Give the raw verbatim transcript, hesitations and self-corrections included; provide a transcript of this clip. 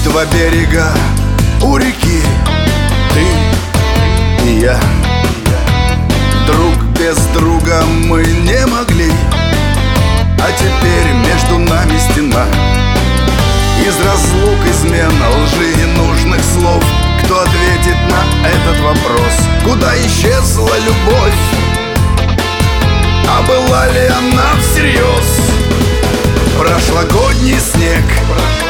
Два берега у реки, ты и я. Друг без друга мы не могли, а теперь между нами стена. Из разлук, измен, лжи и ненужных слов. Кто ответит на этот вопрос? Куда исчезла любовь? А была ли она всерьез? Прошлогодний снег